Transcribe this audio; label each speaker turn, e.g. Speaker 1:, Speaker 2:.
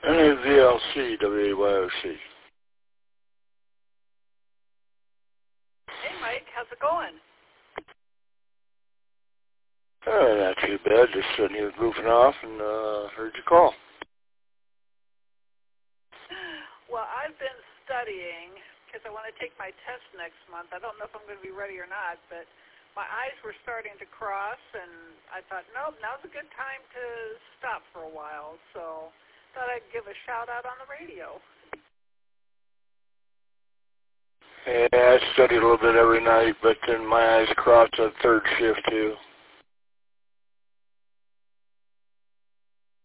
Speaker 1: NAVLC, WAYOC.
Speaker 2: Hey, Mike. How's it going?
Speaker 1: Not too bad. Just sitting here goofing off and heard you call.
Speaker 2: Well, I've been studying because I want to take my test next month. I don't know if I'm going to be ready or not, but my eyes were starting to cross, and I thought, nope, now's a good time to stop for a while. So thought I'd give a shout-out on the radio.
Speaker 1: Yeah, I study a little bit every night, but then my eyes cross at third shift, too.